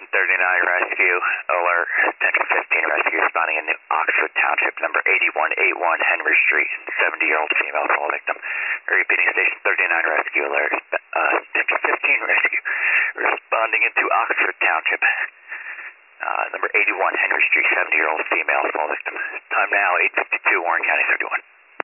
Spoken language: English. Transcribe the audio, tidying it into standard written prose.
Rescue, alert, attention 15 Rescue, responding in New Oxford Township, number 8181 Henry Street, 70-year-old female fall victim. Repeating, station 39 Rescue, alert, attention 15 Rescue, responding into Oxford Township, number 81 Henry Street, 70-year-old female fall victim. Time now, 8:52, Warren County 31.